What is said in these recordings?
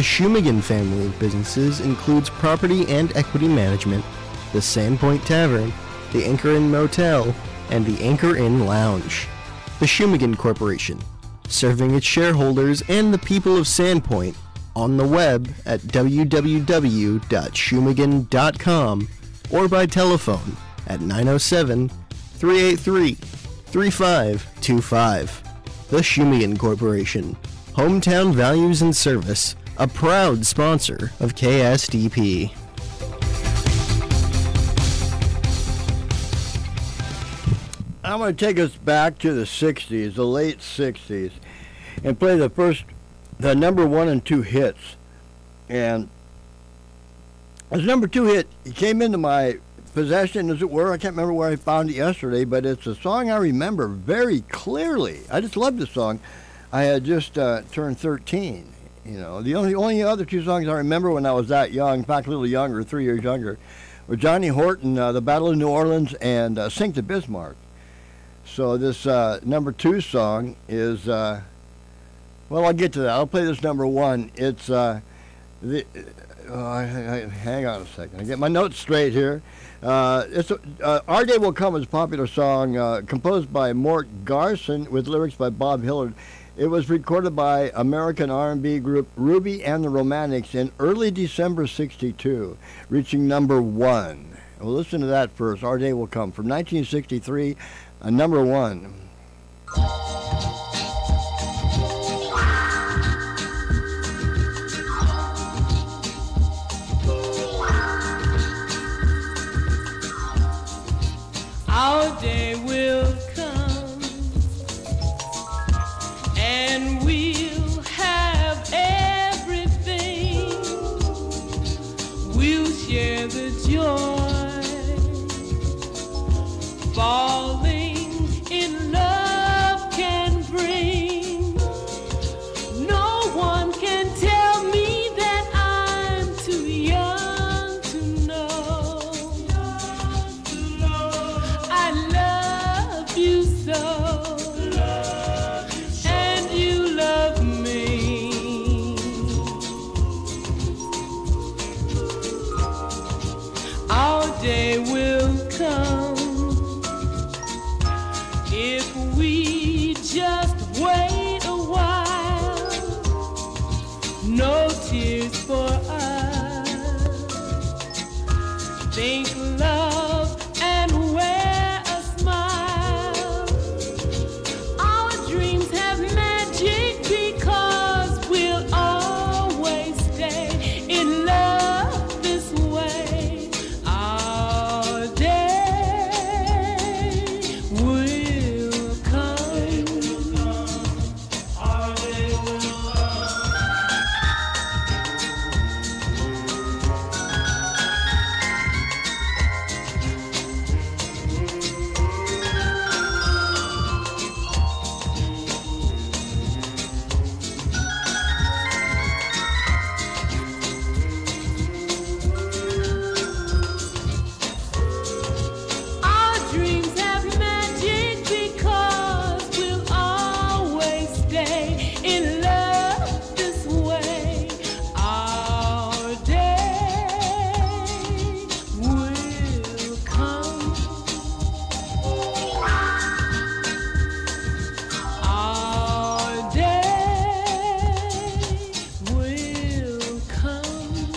Shumagan family of businesses includes property and equity management, the Sandpoint Tavern, the Anchor Inn Motel, and the Anchor Inn Lounge. The Shumagan Corporation, serving its shareholders and the people of Sandpoint on the web at www.shumagan.com or by telephone at 907-383-3525. The Shumagan Corporation, Hometown Values and Service, a proud sponsor of KSDP. I'm going to take us back to the 60s, the late 60s, and play the number 1 and 2 hits. And this number 2 hit, it came into my possession, as it were. I can't remember where I found it yesterday, but it's a song I remember very clearly. I just love this song. I had just turned 13. You know, the only other 2 songs I remember when I was that young, in fact, a little younger, 3 years younger, were Johnny Horton, The Battle of New Orleans, and Sink to Bismarck. So this number 2 song is, well, I'll get to that. I'll play this number 1. It's, hang on a second. I get my notes straight here. It's Our Day Will Come is a popular song composed by Mort Garson with lyrics by Bob Hillard. It was recorded by American R&B group Ruby and the Romantics in early December '62, reaching number 1. We'll listen to that first. Our Day Will Come from 1963, number 1. Our day will come, and we'll have everything. We'll share the joy, falling in love can bring. No one can tell me that I'm too young to know. I love you so, and you love me. Our day will come if we just wait a while. No tears for us. Think love and wear a smile. Our dreams have magic because we'll always stay in love this way. Our day will come. Our day will Our dreams have magic because we'll always stay in love this way. Our day will come. Our day will come.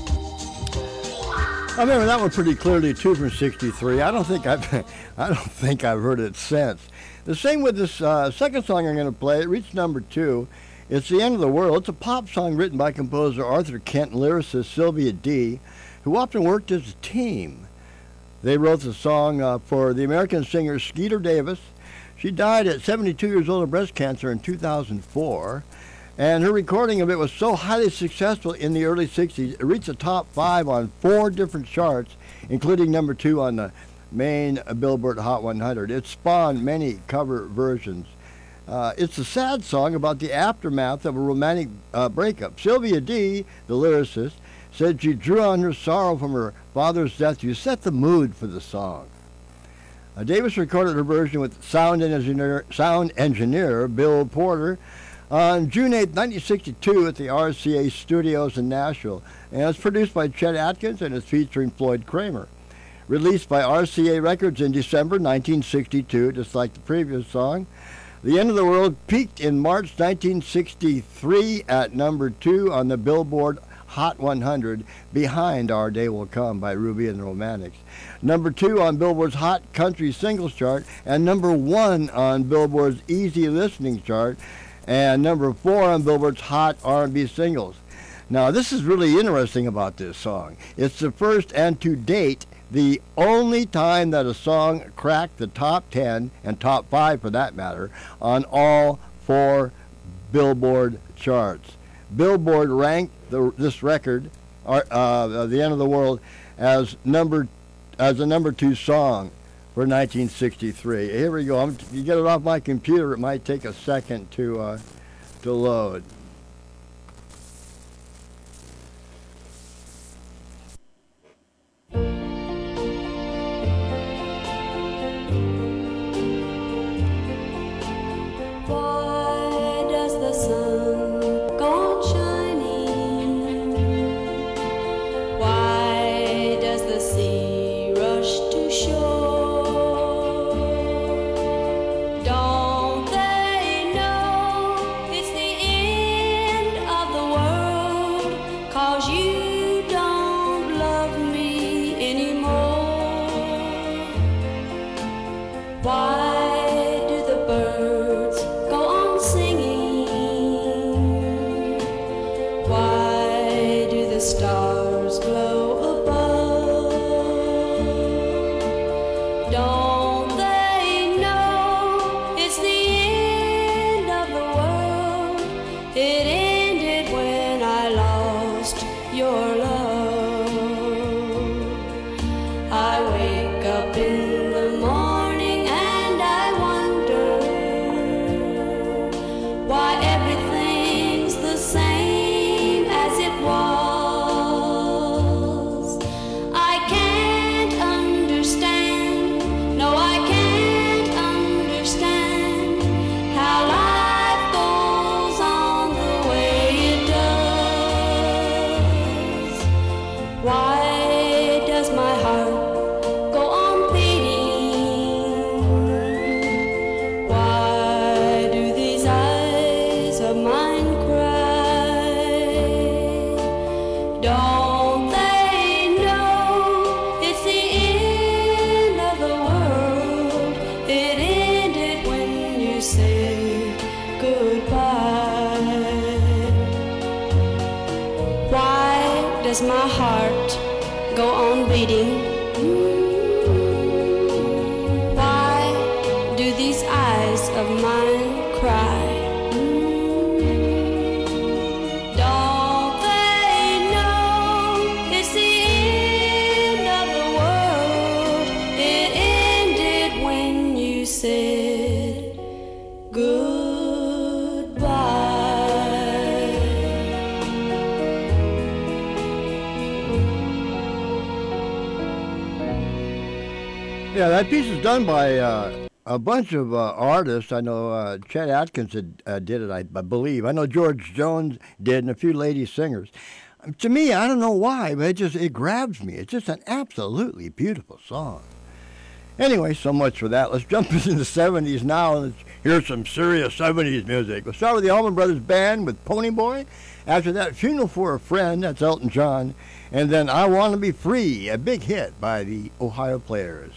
I remember that one pretty clearly too from '63. I don't think I've heard it since. The same with this second song I'm going to play. It reached number 2. It's The End of the World. It's a pop song written by composer Arthur Kent and lyricist Sylvia Dee, who often worked as a team. They wrote the song for the American singer Skeeter Davis. She died at 72 years old of breast cancer in 2004. And her recording of it was so highly successful in the early 60s, it reached the top 5 on 4 different charts, including number 2 on the main Billboard Hot 100. It spawned many cover versions. It's a sad song about the aftermath of a romantic breakup. Sylvia Dee, the lyricist, said she drew on her sorrow from her father's death to set the mood for the song. Davis recorded her version with sound engineer Bill Porter. on June 8, 1962 at the RCA Studios in Nashville. And it's produced by Chet Atkins and is featuring Floyd Kramer. Released by RCA Records in December 1962, just like the previous song. The End of the World peaked in March 1963 at number 2 on the Billboard Hot 100, behind Our Day Will Come by Ruby and the Romantics. Number 2 on Billboard's Hot Country Singles Chart, and number 1 on Billboard's Easy Listening Chart, and number 4 on Billboard's Hot R&B Singles. Now, this is really interesting about this song. It's the first, and to date, the only time that a song cracked the top 10, and top 5 for that matter, on all 4 Billboard charts. Billboard ranked this record, The End of the World, as a number 2 song for 1963. Here we go. You get it off my computer. It might take a second to load. Why does the sun go on shining? Why does the sea rush to shore? Don't they know it's the end of the world? 'Cause you don't love me anymore. Why do the birds go on singing? Why do the stars glow above? Don't they know it's the end of the world? It ended when I lost your love. I wake up in the morning and I wonder why everything's the same as it was. I can't understand, no, I can't understand how life goes on the way it does. Why does my heart go on beating? Why do these eyes of mine cry? Don't they know it's the end of the world? It ended when you said goodbye. Why does my heart go on beating? Why do these eyes of mine cry? Don't they know it's the end of the world? It ended when you said goodbye. Yeah, that piece is done by a bunch of artists. I know Chet Atkins did it, I believe. I know George Jones did, and a few lady singers. To me, I don't know why, but it grabs me. It's just an absolutely beautiful song. Anyway, so much for that. Let's jump into the 70s now and let's hear some serious 70s music. We'll start with the Allman Brothers Band with Pony Boy. After that, Funeral for a Friend, that's Elton John. And then I Want to Be Free, a big hit by the Ohio Players.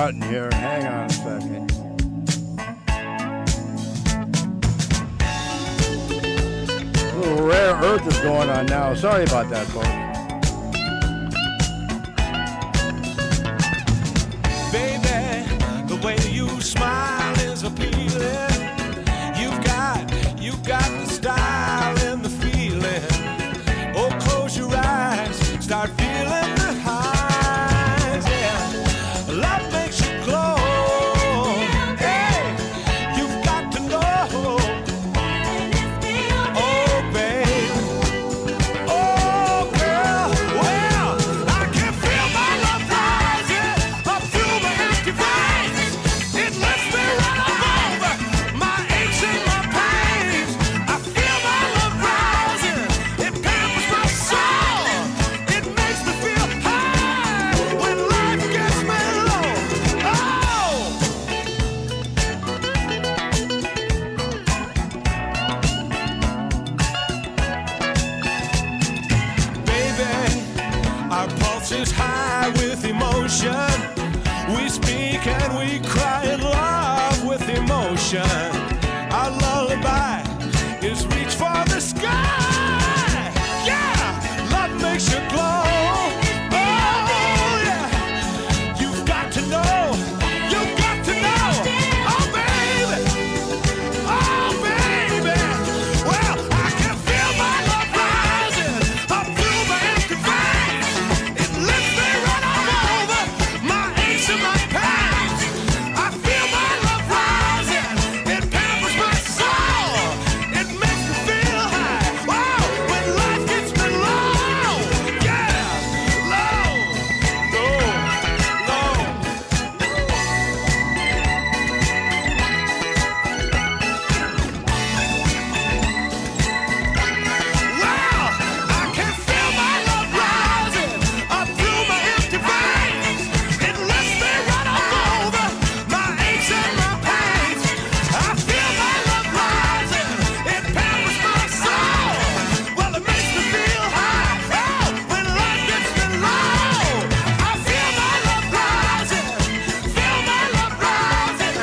button here. Hang on a second. A little rare earth is going on now. Sorry about that, folks. Baby, the way you smile is appealing. You've got the style and the feeling. Oh, close your eyes, start feeling the highs. Yeah, love makes you glow. Hey, you've got to know. Oh, babe. Oh, girl. Well, I can feel my love rising up through my empty veins. It lets me run over my aches and my pains. I feel my love rising. It pampers my soul. It makes me feel high when life gets me low. Oh! Baby, our pulse is high with emotion. We speak and we cry in love with emotion. Our lullaby is reach for the sky. Yeah, love makes you glow. Oh, yeah, you've got to know. You've got to know. Oh, baby. Oh, baby. Well, I can feel my love rising up through my empty veins. It lets me run all over my aches and my pains. I feel my love rising. It pampers my soul. It makes me feel high. Wow, when life gets me low. Yeah, low. Low, low. Wow, I can feel my love rising up through my empty veins. It lets me run all over my aches and my pains. I feel my love rising. It pampers my soul. Well, it makes me feel high. Oh, when life gets me low. I feel my love rising. Feel my love rising.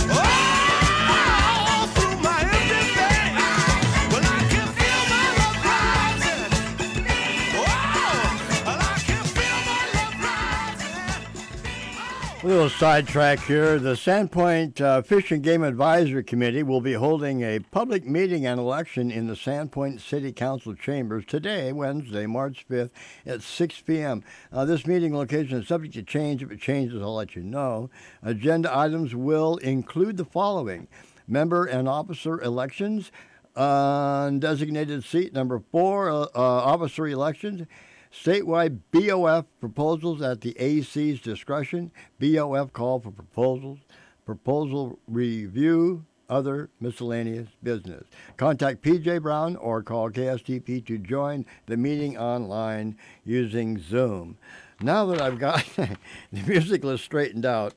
Oh, through my empty veins. Well, I can feel my love rising. Oh, well, I can feel my love rising. A little sidetrack here. The Sandpoint Fish and Game Advisory Committee will be holding a public meeting and election in the Sandpoint City Council chambers today, Wednesday, March 5th at 6 p.m. This meeting location is subject to change. If it changes, I'll let you know. Agenda items will include the following: member and officer elections, undesignated seat number 4, officer elections, statewide BOF proposals at the AC's discretion, BOF call for proposals, proposal review, other miscellaneous business. Contact PJ Brown or call KSTP to join the meeting online using Zoom. Now that I've got the music list straightened out,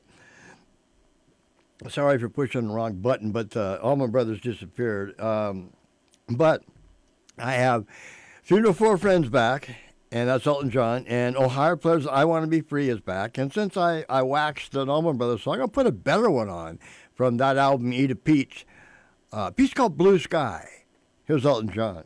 sorry for pushing the wrong button, but Allman Brothers disappeared. But I have Funeral for Friends back, and that's Elton John, and Ohio Players I Want to Be Free is back. And since I waxed an Allman Brothers song, I'll put a better one on from that album, Eat a Peach. A piece called Blue Sky. Here's Elton John.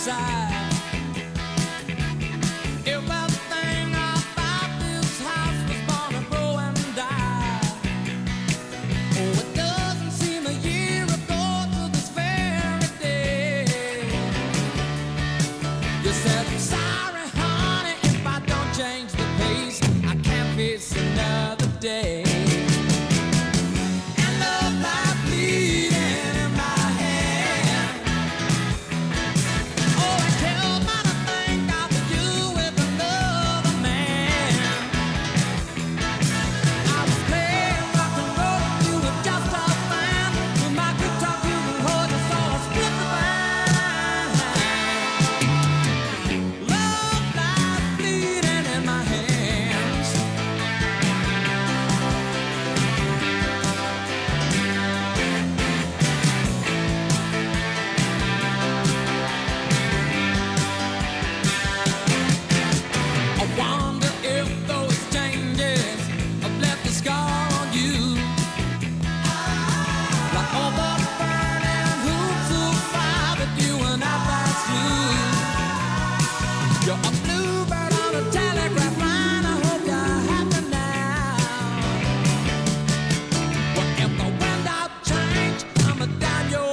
side. Everything about this house was born to grow and die. Oh, it doesn't seem a year ago to this very day. You said, I'm sorry, honey, if I don't change the pace, I can't face another day. And love lies bleeding in my hand. Oh, I tell me to think of you with another man. I was playing rock and roll, you were just a fan. With my guitar, you would hold us all, split the band. Love lies bleeding in my hands. I wonder if those changes have left a scar on you. Like all the burning hoops of fire that you and I passed through. You're a bluebird on a telegraph line. I hope you're happy now. Well, if the wind out change, I'ma down your.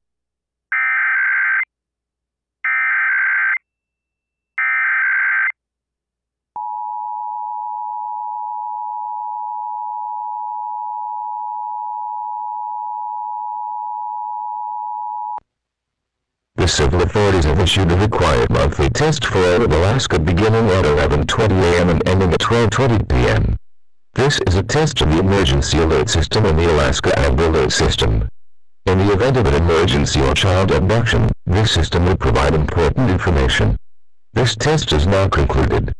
The civil authorities have issued a required monthly test for all of Alaska beginning at 11:20 a.m. and ending at 12:20 p.m. This is a test of the emergency alert system in the Alaska Amber Alert System. In the event of an emergency or child abduction, this system will provide important information. This test is now concluded.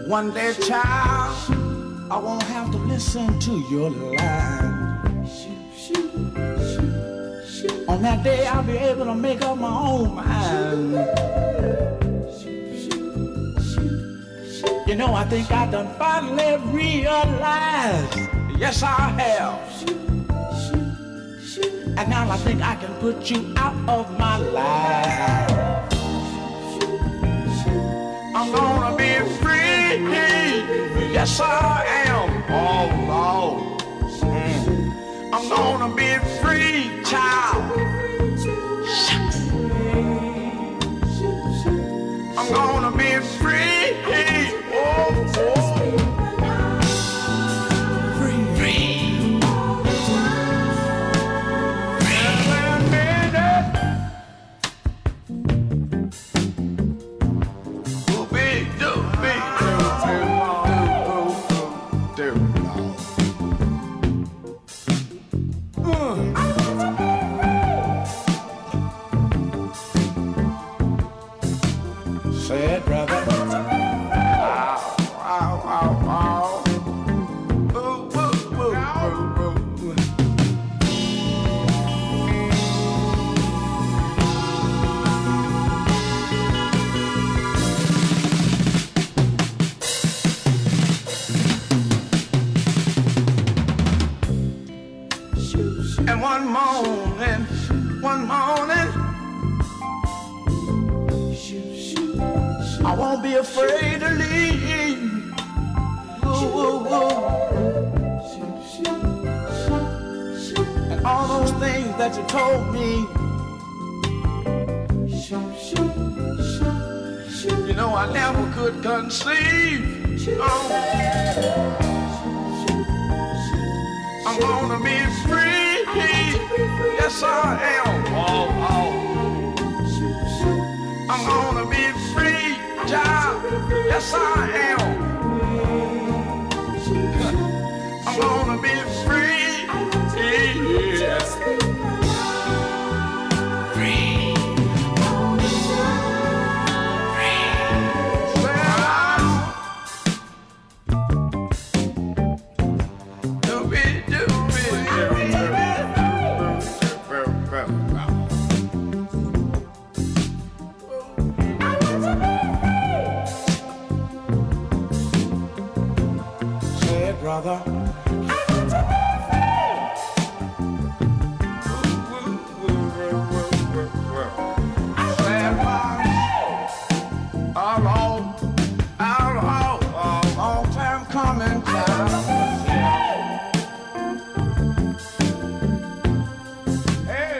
One day, child, I won't have to listen to your lies. On that day, I'll be able to make up my own mind. You know, I think I done finally realized. Yes, I have. And now I think I can put you out of my life. I'm gonna be free. Yes, I am. Oh, Lord. I'm gonna be free, child. I'm gonna be free. Oh, oh. Free. Say it, brother. Ow, ow, ow, ow. Ooh, ooh, ooh, ooh, ooh. And one morning, I won't be afraid to leave. Ooh, ooh, ooh. And all those things that you told me, you know, I never could conceive. Oh. I'm gonna be free. Yes, I am. Oh, oh. I'm gonna be free, child. Yes, I am. I'm gonna be free. Yeah. Free. Brother, long time coming, child. Hey.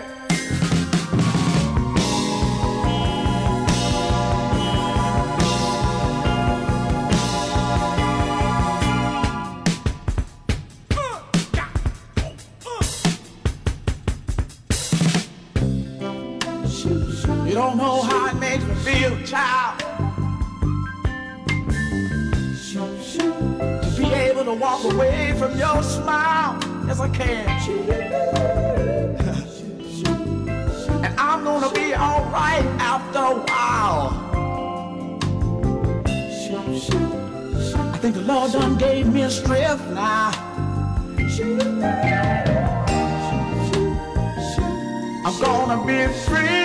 You don't know how it makes me feel, child. To be able to walk away from your smile, yes I can. And I'm gonna be alright after a while. I think the Lord done gave me a strength now. I'm gonna be free.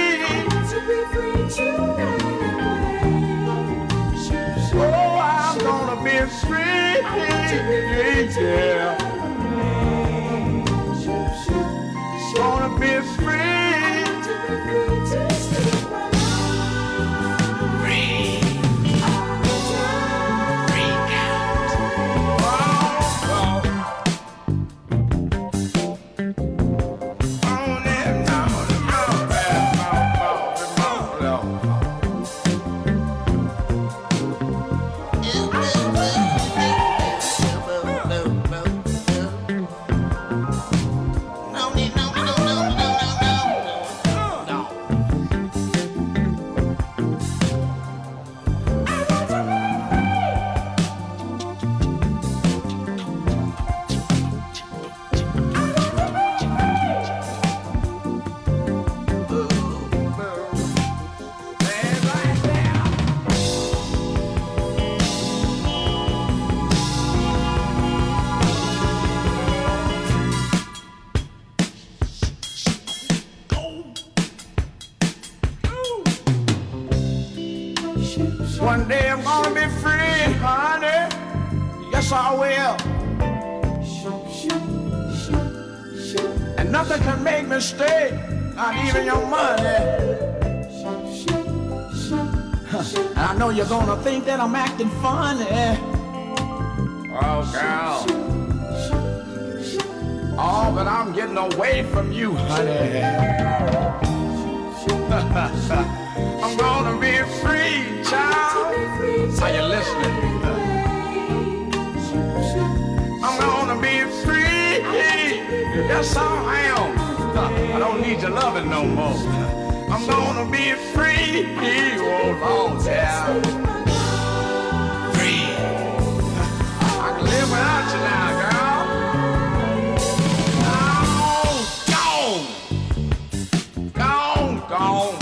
Oh, I'm gonna be free. Yeah. Gonna be free. No, One day I'm gonna be free, honey. Yes, I will. And nothing can make me stay, not even your money. And I know you're gonna think that I'm acting funny. Oh, girl. Oh, but I'm getting away from you, honey. I'm gonna be free, child. Are you listening? I'm gonna be free. Yes, I am. I don't need your loving no more. I'm gonna be free. Oh, Lord, yeah. Free. I can live without you now, girl. Gone. Gone. Gone.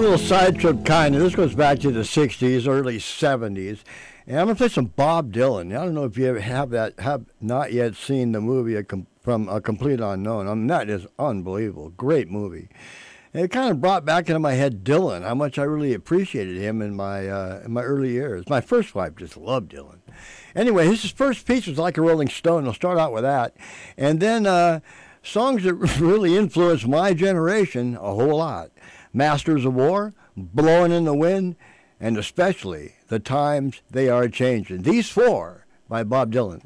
little side trip kind of. This goes back to the 60s, early 70s. And I'm going to play some Bob Dylan. I don't know if you ever have not yet seen the movie from A Complete Unknown. I mean, that is unbelievable. Great movie. And it kind of brought back into my head Dylan, how much I really appreciated him in my early years. My first wife just loved Dylan. Anyway, his first piece was Like a Rolling Stone. I'll start out with that. And then songs that really influenced my generation a whole lot. Masters of War, Blowing in the Wind, and especially The Times They Are Changing. These four by Bob Dylan.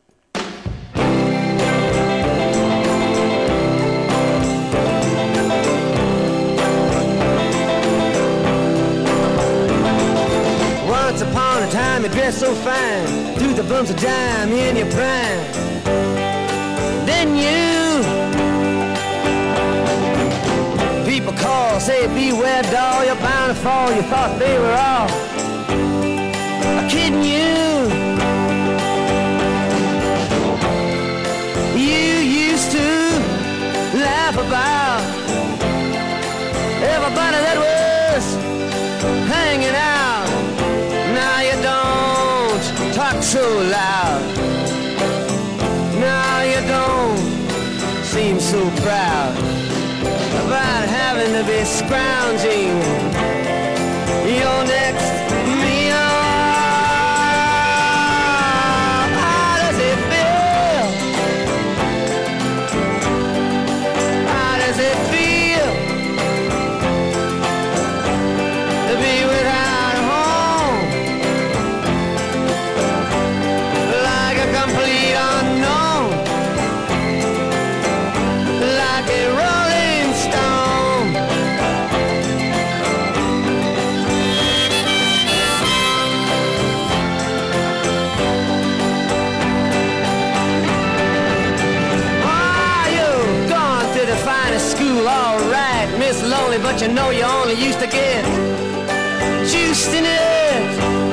Once upon a time you dressed so fine, threw the bumps of dime in your prime. Then people call, say beware doll, you're bound to fall. You thought they were all kidding you. You used to laugh about everybody that was hanging out. Now you don't talk so loud. Now you don't seem so proud about having to be scrounging your next meal. How does it feel? How does it feel to be without a home? Like a complete unknown, like a rolling stone. Ah, you've gone to the finest school, all right, Miss Lonely, but you know you only used to get juiced in it.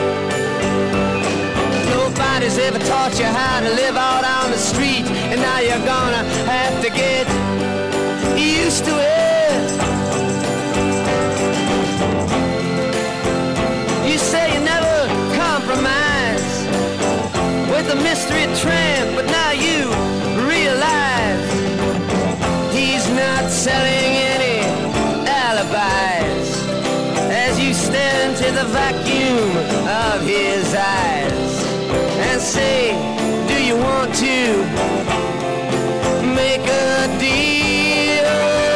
Nobody's ever taught you how to live out on the street, and now you're gonna have to get used to it. You say you never compromise with a mystery tramp, but now you realize he's not selling any alibis as you stare into the vacuum of his eyes and say, do you want to make a deal?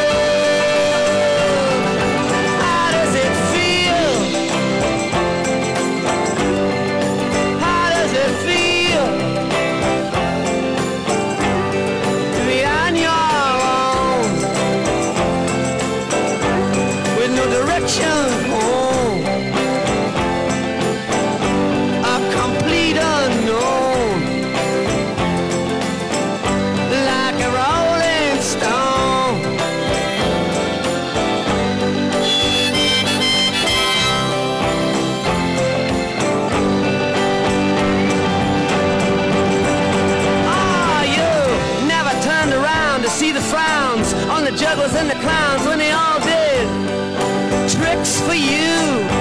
How does it feel? How does it feel to be on your own with no direction home? A complete unknown, like a rolling stone. Ah, you never turned around to see the frowns on the jugglers and the clowns when they all did tricks for you.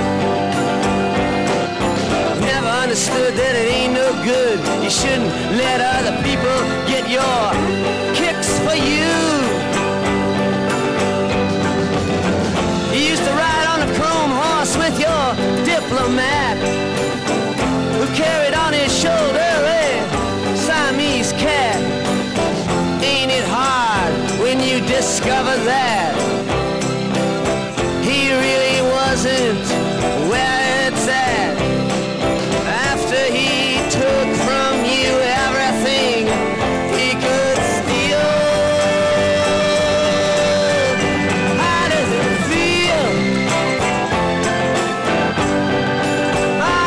Never understood that it ain't no good. You shouldn't let other people get your kicks for you. You used to ride on a chrome horse with your diplomat, who carried on his shoulder a Siamese cat. Ain't it hard when you discover that he really wasn't where it's at? After he took from you everything he could steal. How does it feel? How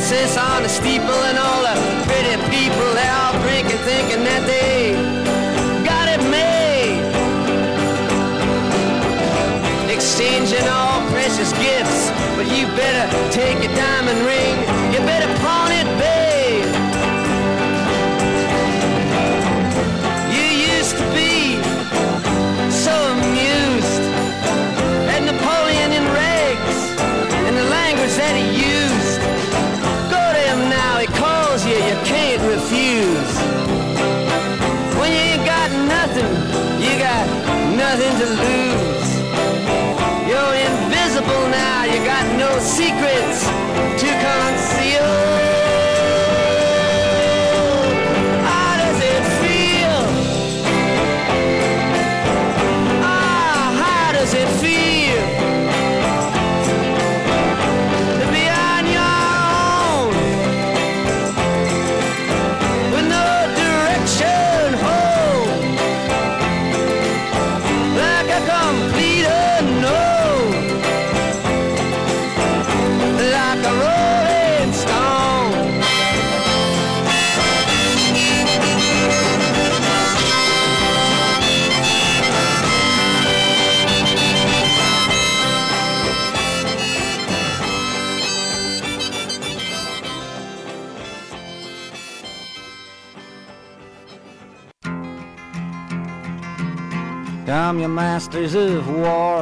princess on the steeple and all the pretty people, they're all drinking, thinking that they got it made. Exchanging all precious gifts, but you better take your diamond ring, you better pawn it, babe. You used to be so amused at Napoleon in rags and the language that he used. Go to him now, he calls you, you can't refuse. When you ain't got nothing, you got nothing to lose. You're invisible now, you got no secrets to conceal. How does it feel? How does it feel to be on your own with no direction home, like a complete unknown, like a rolling stone? Come, you masters of war,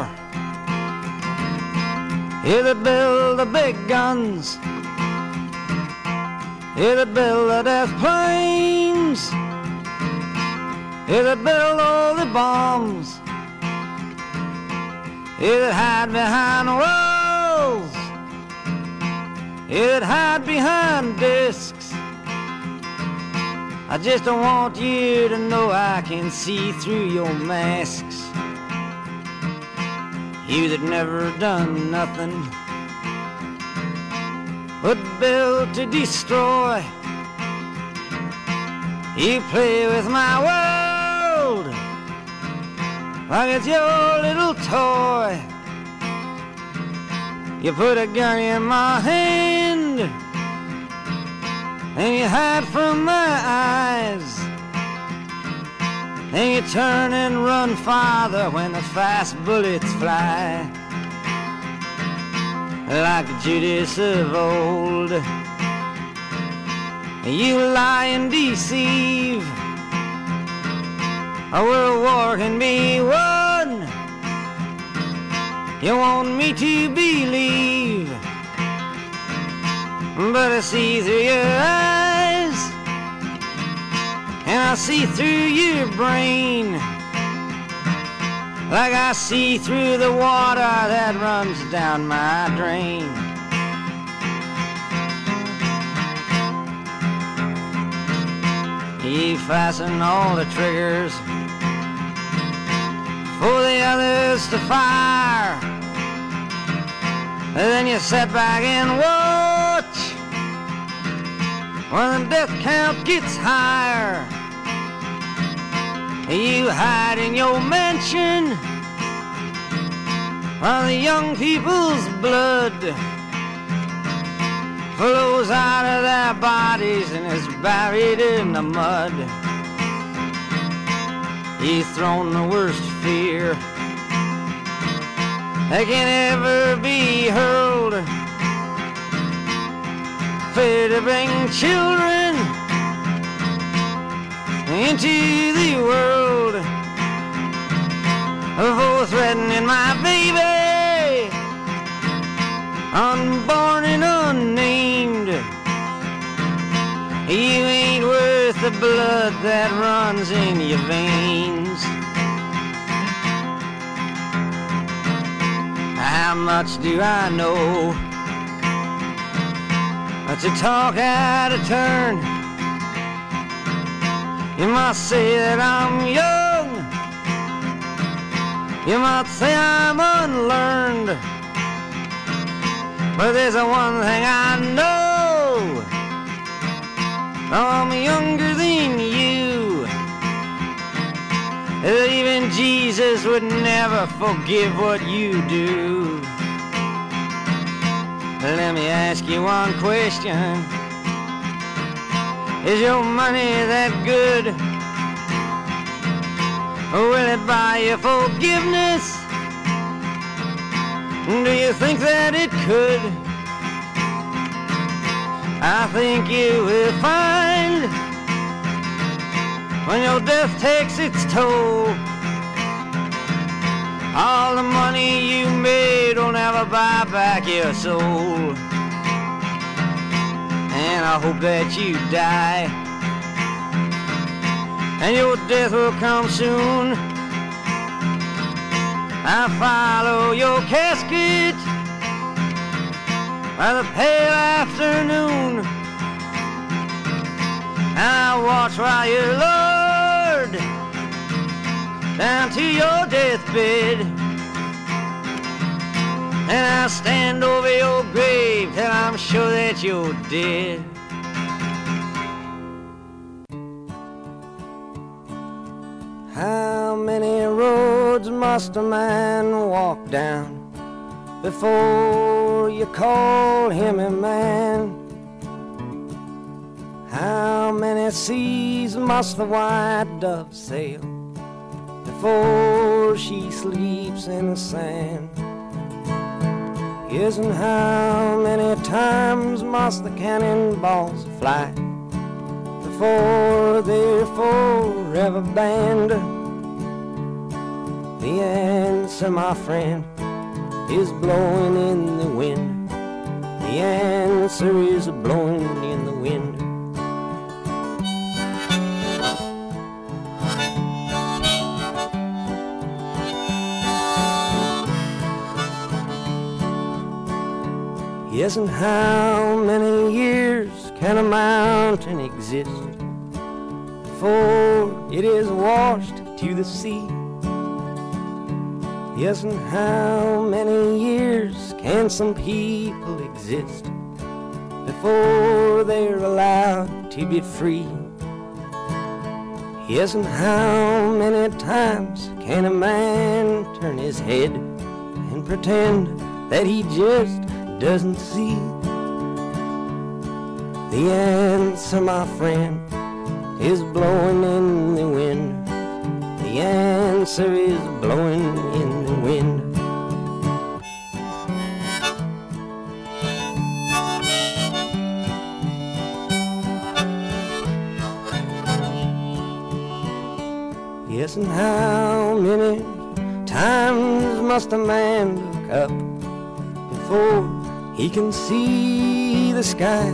here that build the big guns, here that build the death planes, here that build all the bombs, here that hide behind walls, here that hide behind discs. I just don't want you to know I can see through your masks. You that never done nothing but build to destroy. You play with my world like it's your little toy. You put a gun in my hand and you hide from my eyes, and you turn and run farther when the fast bullets fly. Like Judas of old, you lie and deceive. A world war can be won, you want me to believe, but I see through your eyes, and I see through your brain, like I see through the water that runs down my drain. You fasten all the triggers for the others to fire, and then you sit back and watch when the death count gets higher. You hide in your mansion while the young people's blood flows out of their bodies and is buried in the mud. You've thrown the worst fear that can ever be hurled, fear to bring children into the world, for threatening my baby, unborn and unnamed. You ain't worth the blood that runs in your veins. How much do I know to talk out of turn? You might say that I'm young, you might say I'm unlearned, but there's one thing I know, I'm younger than you. Even Jesus would never forgive what you do. Let me ask you one question. Is your money that good? Or will it buy you forgiveness? Do you think that it could? I think you will find when your death takes its toll, all the money you made will never buy back your soul. And I hope that you die, and your death will come soon. I follow your casket by the pale afternoon, and I watch while you lowered down to your deathbed, and I stand over your grave till I'm sure that you're dead. How many roads must a man walk down before you call him a man? How many seas must the white dove sail before she sleeps in the sand? Yes, and how many times must the cannonballs fly before they're forever banned? The answer, my friend, is blowing in the wind. The answer is blowing in the wind. Yes, and how many years can a mountain exist before it is washed to the sea? Yes, and how many years can some people exist before they're allowed to be free? Yes, and how many times can a man turn his head and pretend that he just doesn't see? The answer, my friend, is blowing in the wind. The answer is blowing in the wind. Yes, and how many times must a man look up before he can see the sky?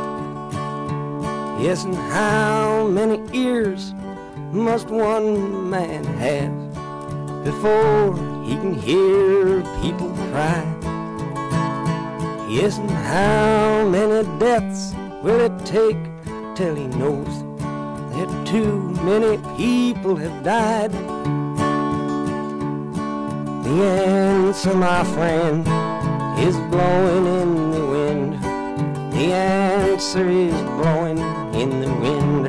Yes, and how many ears must one man have before he can hear people cry? Yes, and how many deaths will it take till he knows that too many people have died? The answer, my friend, is blowing in the wind. The answer is blowing in the wind.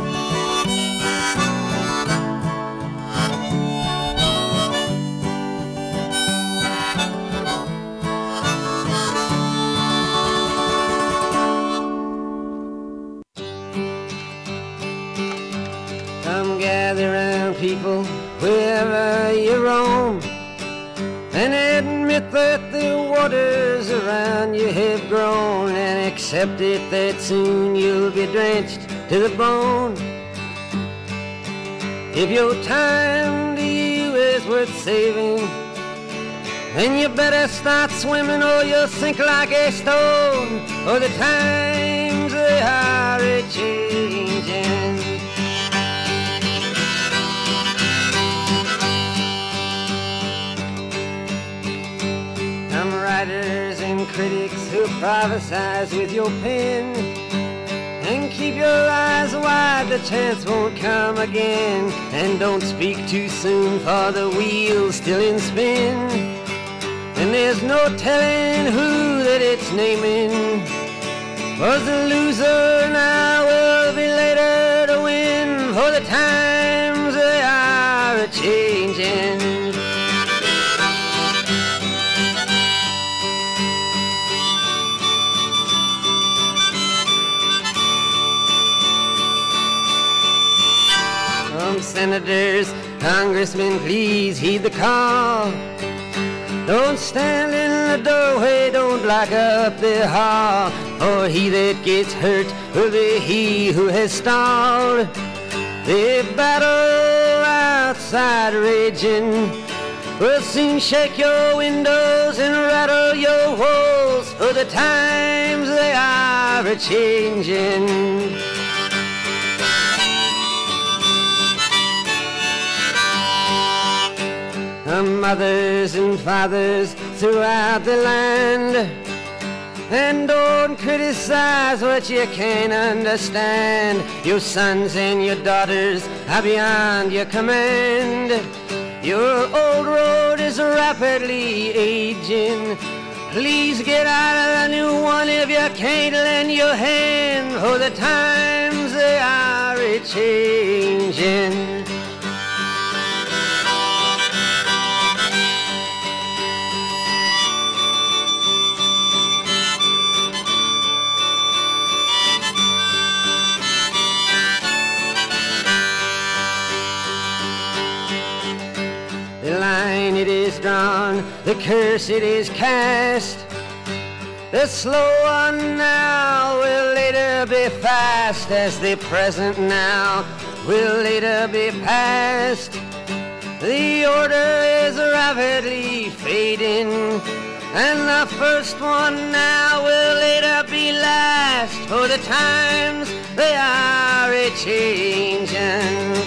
Come gather round, people, wherever you roam, and admit that the waters around you have grown, and accept it that soon you'll be drenched to the bone. If your time to you is worth saving, then you better start swimming or you'll sink like a stone, or the times they are a-changing. Writers and critics who prophesize with your pen, and keep your eyes wide, the chance won't come again. And don't speak too soon, for the wheel's still in spin, and there's no telling who that it's naming. Was the loser now will be later to win, for the times they are a-changing. senators, congressmen, please heed the call. Don't stand in the doorway, don't block up the hall, for he that gets hurt will be he who has stalled. The battle outside raging will soon shake your windows and rattle your walls, for the times they are a-changing. Mothers and fathers throughout the land, and don't criticize what you can't understand. Your sons and your daughters are beyond your command. Your old road is rapidly aging. Please get out of the new one if you can't lend your hand, for the times they are a-changing. The line it is drawn, the curse it is cast. The slow one now will later be fast, as the present now will later be past. The order is rapidly fading, and the first one now will later be last, for the times they are a-changing.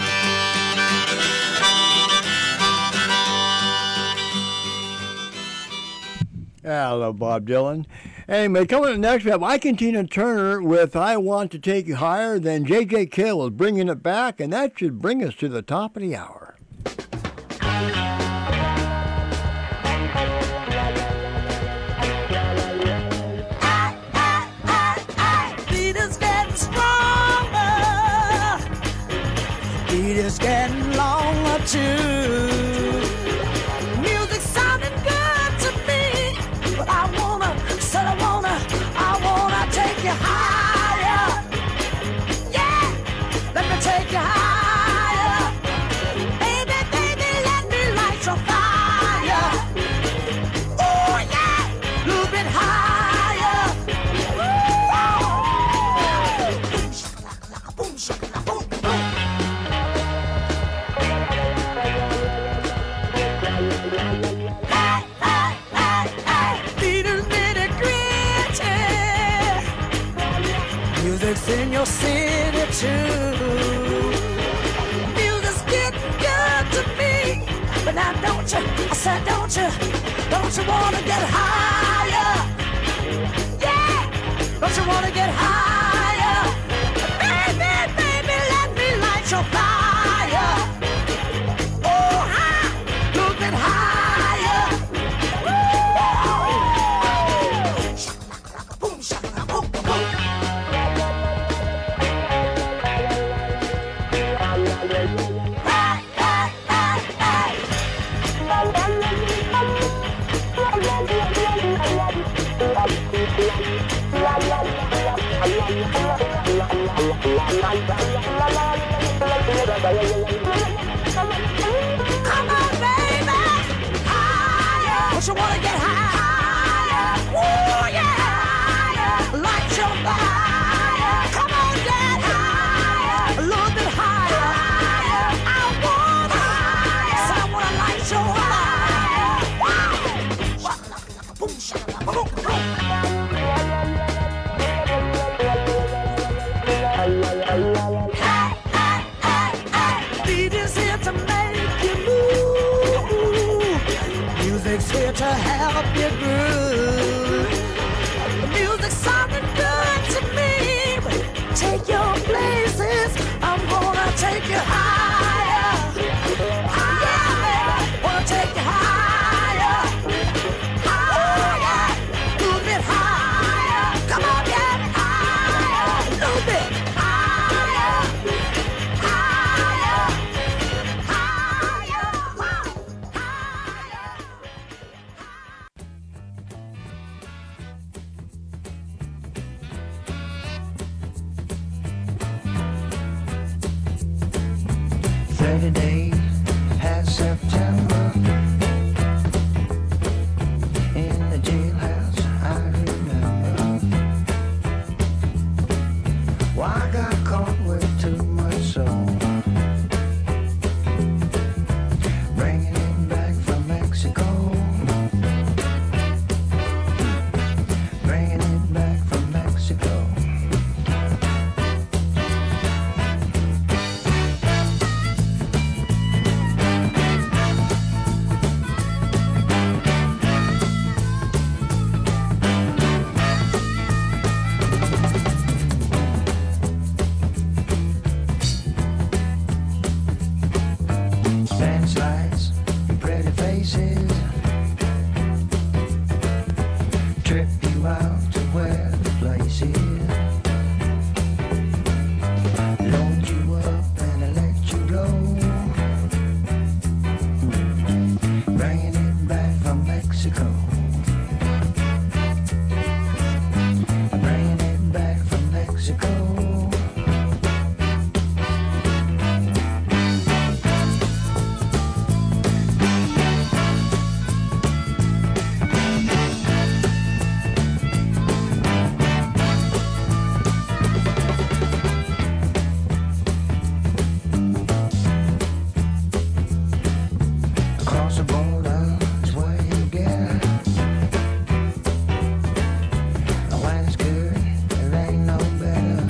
Yeah, I love Bob Dylan. Anyway, coming up next, we have Ike Tina Turner with I Want to Take You Higher. Then J.J. Cale is bringing it back, and that should bring us to the top of the hour. Beat is getting stronger. Beat is getting longer too. Music sounding good to me, but I wanna take you higher. Yeah, let me take you higher. Baby, baby, let me light your fire. Oh yeah, a little bit higher. Boom, shakalaka, boom, shakalaka, boom, boom. Hey, hey, hey, hey. Beat is bitty gritty. Music's in your city too. Music's getting good to me, but now don't you? I said don't you wanna get higher? Yeah, don't you wanna get higher? Baby, baby, let me light your fire. Oh, high, little bit higher. Shakalaka, boom, shakalaka, boom, boom. Hey, hey, hey, hey. Come on, baby, higher. Don't you wanna get higher? Oh yeah, higher. Light your fire. Come on, get higher. A little bit higher. I wanna higher. So I wanna light your fire. Wow. Shakalaka, boom, shakalaka, boom, boom. Hey, hey, hey, hey. Beat is here to make you move. Music's here to help you groove. The music's sounding good to me. Take your places. I'm gonna take you higher. Higher, baby. Wanna take you higher. Higher. A little bit higher. Come on, get higher. A little bit higher. Higher. Higher. Wow. Higher. 30 days has September. In the jailhouse, I remember. Why I got caught with too much soul. Bringing it back from Mexico. Bringing it back from Mexico. Spanish lights and pretty faces trip you out to where the place is. Load you up and let you go. Bringing it back from Mexico. Bringing it back from Mexico. Across the border is where you get. When it's good, it ain't no better.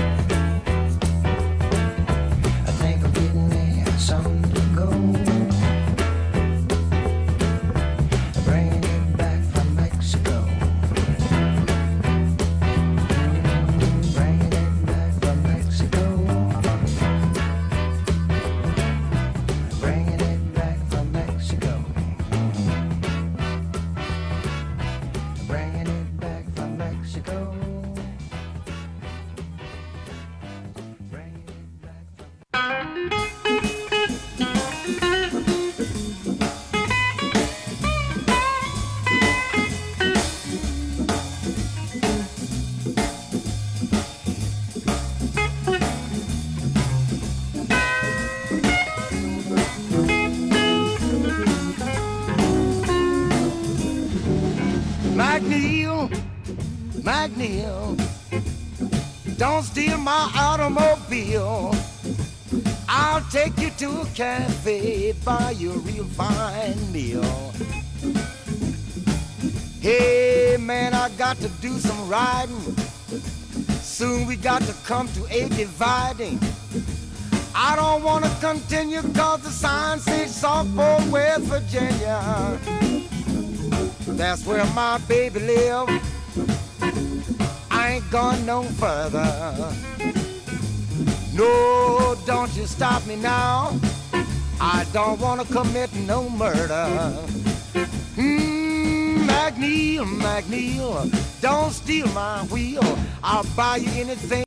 I think I'm getting me something to go. Bringing it back from Mexico. Bringing it back from Mexico. Bringing it back from Mexico. Bringing it back from Mexico. Bringing it back from McNeil, McNeil, don't steal my automobile. I'll take you to a cafe, buy you a real fine meal. Hey man, I got to do some riding. Soon we got to come to a dividing. I don't want to continue cause the sign says Southport, West Virginia. That's where my baby live. I ain't gone no further. No, don't you stop me now. I don't want to commit no murder. McNeil, McNeil, don't steal my wheel. I'll buy you anything.